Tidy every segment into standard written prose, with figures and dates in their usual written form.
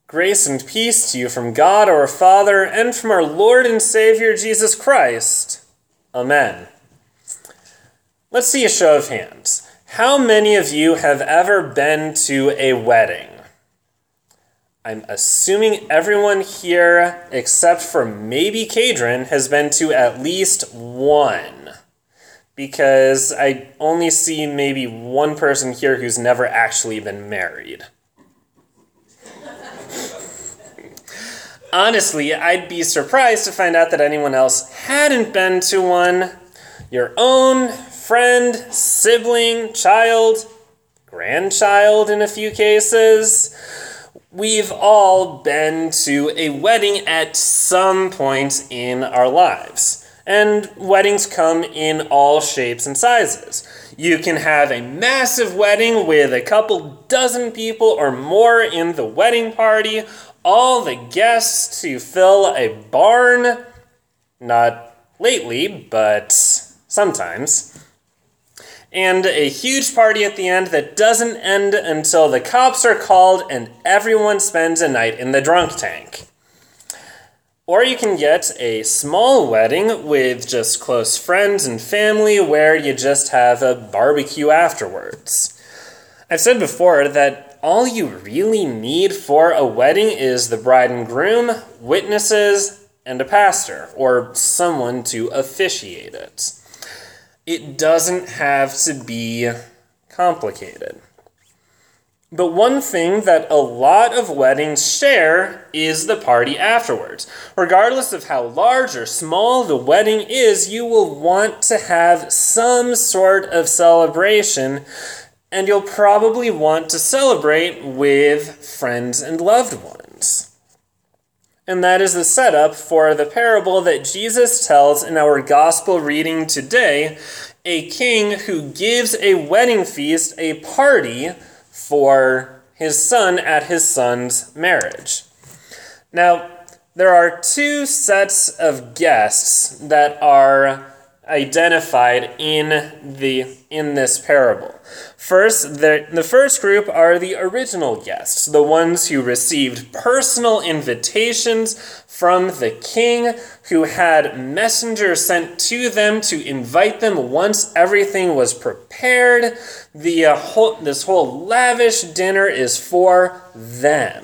Grace and peace to you from God our Father and from our Lord and Savior Jesus Christ. Amen. Let's see a show of hands. How many of you have ever been to a wedding? I'm assuming everyone here, except for maybe Kadrin, has been to at least one. Because I only see maybe one person here who's never actually been married. Honestly, I'd be surprised to find out that anyone else hadn't been to one. Your own friend, sibling, child, grandchild in a few cases. We've all been to a wedding at some point in our lives. And weddings come in all shapes and sizes. You can have a massive wedding with a couple dozen people or more in the wedding party, all the guests to fill a barn, not lately, but sometimes, and a huge party at the end that doesn't end until the cops are called and everyone spends a night in the drunk tank. Or you can get a small wedding with just close friends and family where you just have a barbecue afterwards. I've said before that all you really need for a wedding is the bride and groom, witnesses, and a pastor, or someone to officiate it. It doesn't have to be complicated. But one thing that a lot of weddings share is the party afterwards. Regardless of how large or small the wedding is, you will want to have some sort of celebration, and you'll probably want to celebrate with friends and loved ones. And that is the setup for the parable that Jesus tells in our gospel reading today, a king who gives a wedding feast, a party, for his son at his son's marriage. Now, there are two sets of guests that are identified in this parable. First, the first group are the original guests, the ones who received personal invitations from the king, who had messengers sent to them to invite them once everything was prepared. This whole lavish dinner is for them.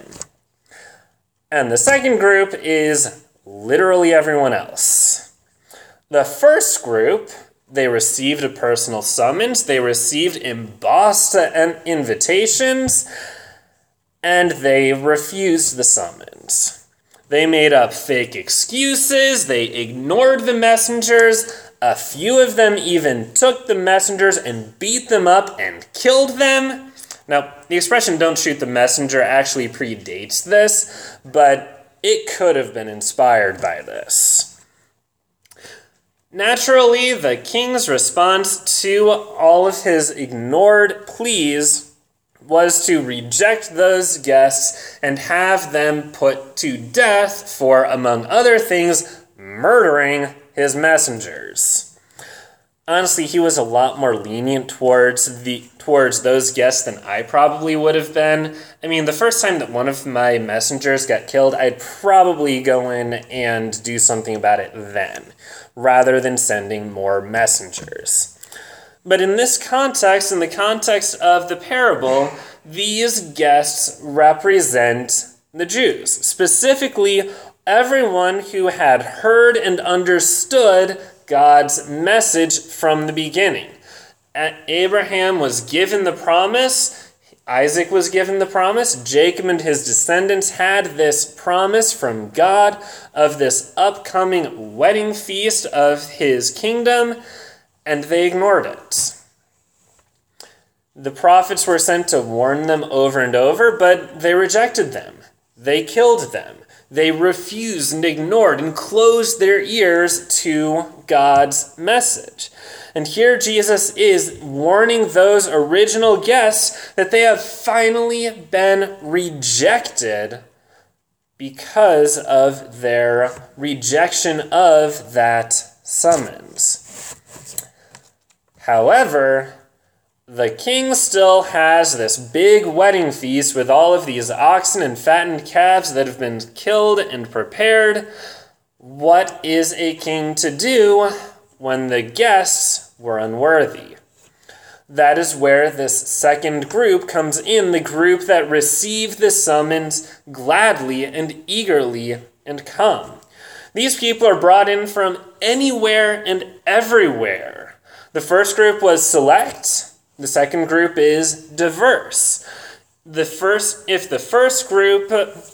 And the second group is literally everyone else. The first group, they received a personal summons, they received embossed invitations, and they refused the summons. They made up fake excuses, they ignored the messengers, a few of them even took the messengers and beat them up and killed them. Now, the expression "don't shoot the messenger" actually predates this, but it could have been inspired by this. Naturally, the king's response to all of his ignored pleas was to reject those guests and have them put to death for, among other things, murdering his messengers. Honestly, he was a lot more lenient towards those guests than I probably would have been. I mean, the first time that one of my messengers got killed, I'd probably go in and do something about it then, rather than sending more messengers. But in this context, in the context of the parable, these guests represent the Jews, specifically everyone who had heard and understood God's message from the beginning. Abraham was given the promise, Isaac was given the promise, Jacob and his descendants had this promise from God of this upcoming wedding feast of his kingdom, and they ignored it. The prophets were sent to warn them over and over, but they rejected them. They killed them. They refused and ignored and closed their ears to God's message. And here Jesus is warning those original guests that they have finally been rejected because of their rejection of that summons. However, the king still has this big wedding feast with all of these oxen and fattened calves that have been killed and prepared. What is a king to do when the guests were unworthy? That is where this second group comes in, the group that received the summons gladly and eagerly and come. These people are brought in from anywhere and everywhere. The first group was select. The second group is diverse. If the first group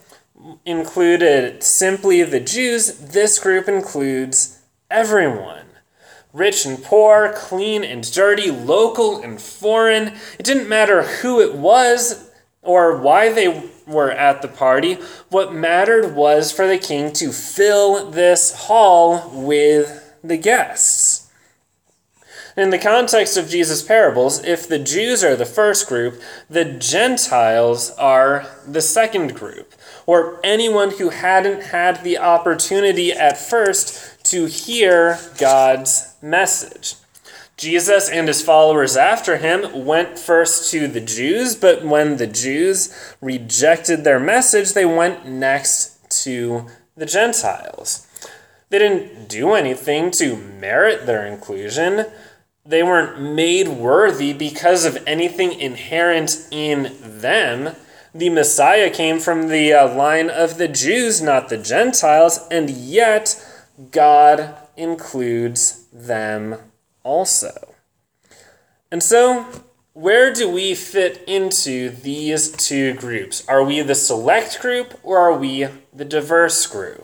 included simply the Jews, this group includes everyone. Rich and poor, clean and dirty, local and foreign. It didn't matter who it was or why they were at the party. What mattered was for the king to fill this hall with the guests. In the context of Jesus' parables, if the Jews are the first group, the Gentiles are the second group, or anyone who hadn't had the opportunity at first to hear God's message. Jesus and his followers after him went first to the Jews, but when the Jews rejected their message, they went next to the Gentiles. They didn't do anything to merit their inclusion. They weren't made worthy because of anything inherent in them. The Messiah came from the line of the Jews, not the Gentiles, and yet God includes them also. And so, where do we fit into these two groups? Are we the select group or are we the diverse group?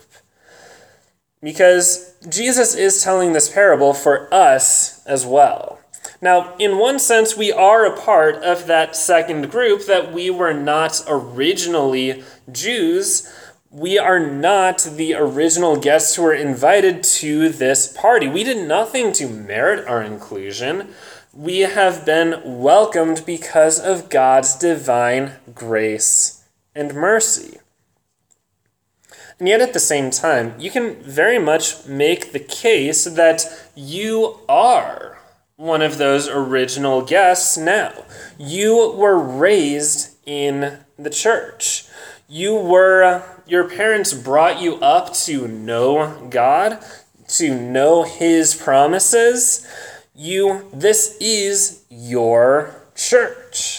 Because Jesus is telling this parable for us as well. Now, in one sense, we are a part of that second group, that we were not originally Jews. We are not the original guests who were invited to this party. We did nothing to merit our inclusion. We have been welcomed because of God's divine grace and mercy. And yet at the same time, you can very much make the case that you are one of those original guests now. You were raised in the church. Your parents brought you up to know God, to know his promises. This is your church.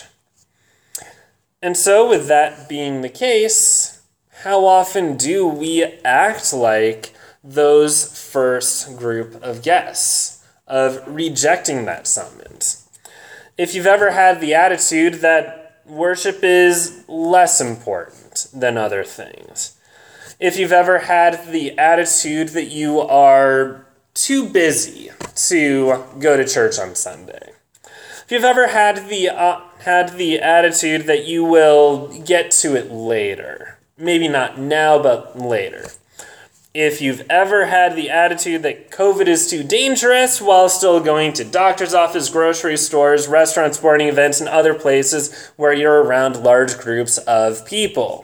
And so with that being the case, how often do we act like those first group of guests, of rejecting that summons? If you've ever had the attitude that worship is less important than other things, if you've ever had the attitude that you are too busy to go to church on Sunday, if you've ever had the attitude that you will get to it later, maybe not now, but later. If you've ever had the attitude that COVID is too dangerous while still going to doctor's office, grocery stores, restaurants, sporting events, and other places where you're around large groups of people.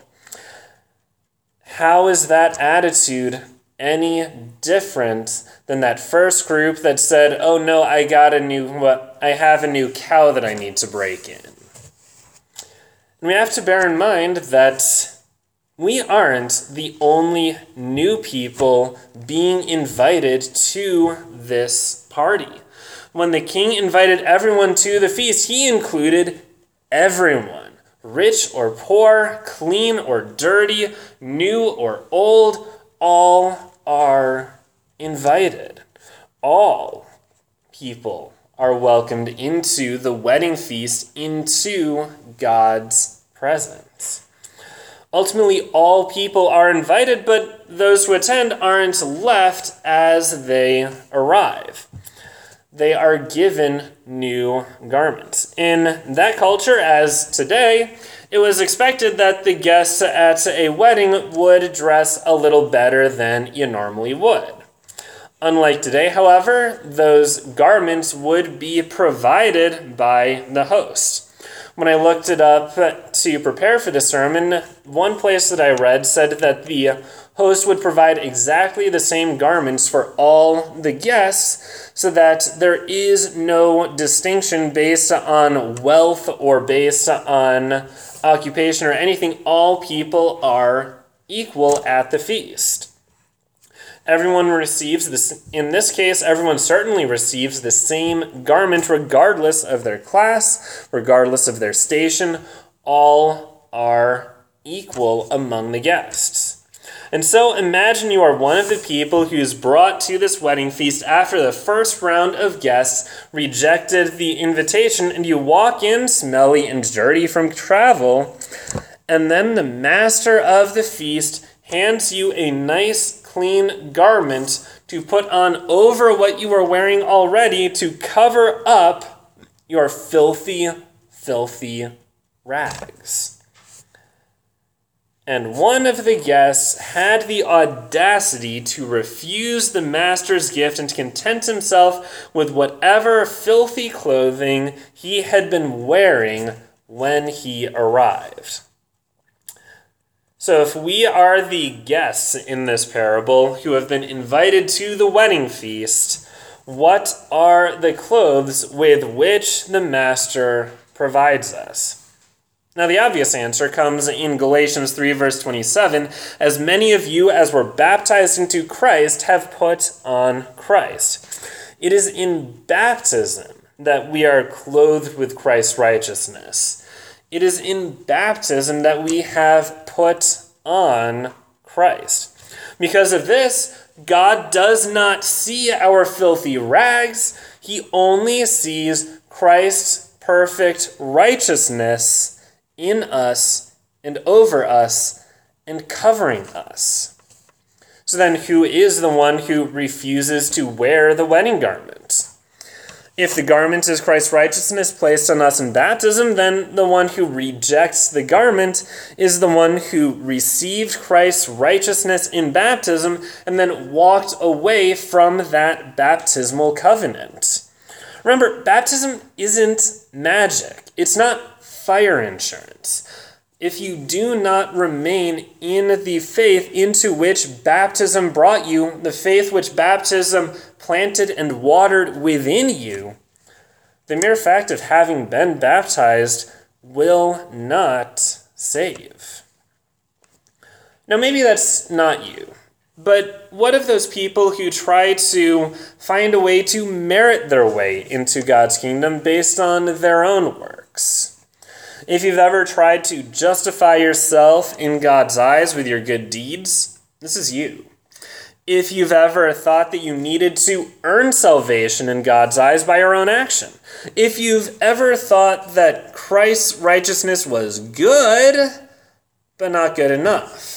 How is that attitude any different than that first group that said, oh no, I have a new cow that I need to break in? And we have to bear in mind that we aren't the only new people being invited to this party. When the king invited everyone to the feast, he included everyone, rich or poor, clean or dirty, new or old, all are invited. All people are welcomed into the wedding feast, into God's presence. Ultimately, all people are invited, but those who attend aren't left as they arrive. They are given new garments. In that culture, as today, it was expected that the guests at a wedding would dress a little better than you normally would. Unlike today, however, those garments would be provided by the host. When I looked it up to prepare for the sermon, one place that I read said that the host would provide exactly the same garments for all the guests so that there is no distinction based on wealth or based on occupation or anything. All people are equal at the feast. Everyone receives this. In this case, everyone certainly receives the same garment regardless of their class, regardless of their station. All are equal among the guests. And so imagine you are one of the people who is brought to this wedding feast after the first round of guests rejected the invitation, and you walk in smelly and dirty from travel, and then the master of the feast hands you a nice, clean garment to put on over what you are wearing already to cover up your filthy, filthy rags. And one of the guests had the audacity to refuse the master's gift and to content himself with whatever filthy clothing he had been wearing when he arrived. So if we are the guests in this parable who have been invited to the wedding feast, what are the clothes with which the master provides us? Now, the obvious answer comes in Galatians 3, verse 27, as many of you as were baptized into Christ have put on Christ. It is in baptism that we are clothed with Christ's righteousness. It is in baptism that we have put on Christ. Because of this, God does not see our filthy rags. He only sees Christ's perfect righteousness in us and over us and covering us. So then, who is the one who refuses to wear the wedding garment? If the garment is Christ's righteousness placed on us in baptism, then the one who rejects the garment is the one who received Christ's righteousness in baptism and then walked away from that baptismal covenant. Remember, baptism isn't magic. It's not fire insurance. If you do not remain in the faith into which baptism brought you, the faith which baptism planted and watered within you, the mere fact of having been baptized will not save. Now, maybe that's not you, but what of those people who try to find a way to merit their way into God's kingdom based on their own works? If you've ever tried to justify yourself in God's eyes with your good deeds, this is you. If you've ever thought that you needed to earn salvation in God's eyes by your own action, if you've ever thought that Christ's righteousness was good, but not good enough.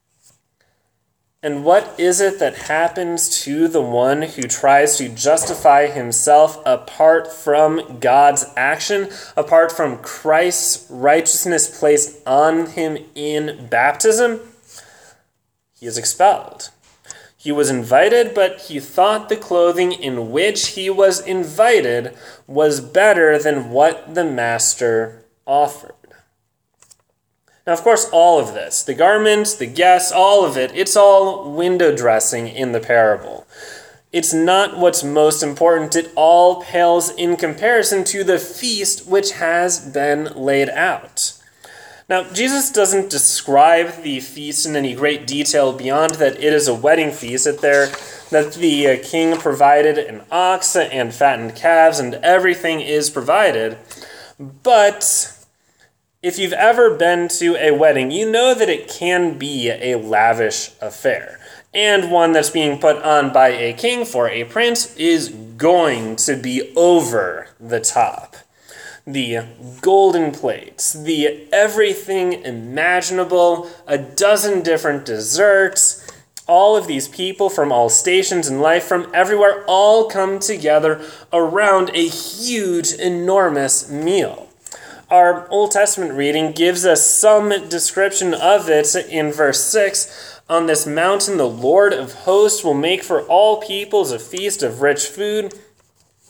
And what is it that happens to the one who tries to justify himself apart from God's action, apart from Christ's righteousness placed on him in baptism? He is expelled. He was invited, but he thought the clothing in which he was invited was better than what the master offered. Now, of course, all of this, the garments, the guests, all of it, it's all window dressing in the parable. It's not what's most important. It all pales in comparison to the feast which has been laid out. Now, Jesus doesn't describe the feast in any great detail beyond that it is a wedding feast, that the king provided an ox and fattened calves and everything is provided. But if you've ever been to a wedding, you know that it can be a lavish affair. And one that's being put on by a king for a prince is going to be over the top. The golden plates, the everything imaginable, a dozen different desserts, all of these people from all stations in life, from everywhere, all come together around a huge, enormous meal. Our Old Testament reading gives us some description of it in verse 6. On this mountain the Lord of hosts will make for all peoples a feast of rich food,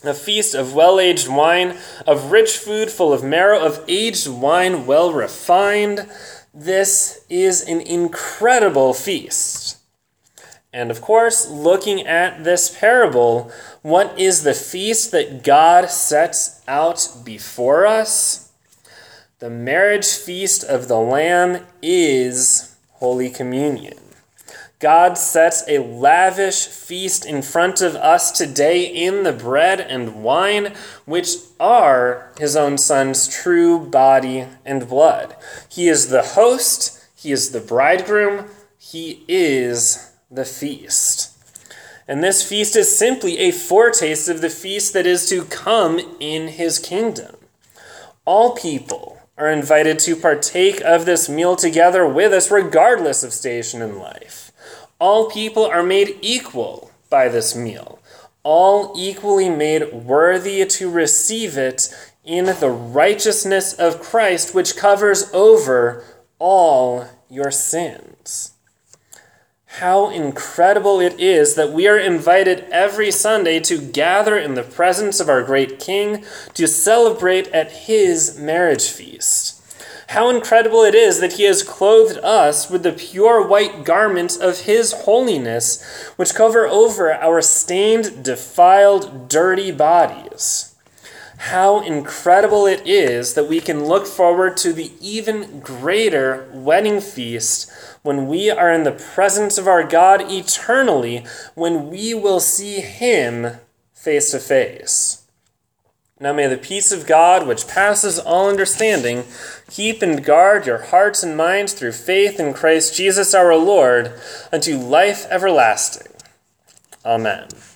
a feast of well-aged wine, of rich food full of marrow, of aged wine well refined. This is an incredible feast. And of course, looking at this parable, what is the feast that God sets out before us? The marriage feast of the Lamb is Holy Communion. God sets a lavish feast in front of us today in the bread and wine, which are his own Son's true body and blood. He is the host, he is the bridegroom, he is the feast. And this feast is simply a foretaste of the feast that is to come in his kingdom. All people are invited to partake of this meal together with us, regardless of station in life. All people are made equal by this meal, all equally made worthy to receive it in the righteousness of Christ, which covers over all your sins. How incredible it is that we are invited every Sunday to gather in the presence of our great King to celebrate at his marriage feast. How incredible it is that he has clothed us with the pure white garments of his holiness, which cover over our stained, defiled, dirty bodies. How incredible it is that we can look forward to the even greater wedding feast when we are in the presence of our God eternally, when we will see him face to face. Now may the peace of God, which passes all understanding, keep and guard your hearts and minds through faith in Christ Jesus our Lord, unto life everlasting. Amen.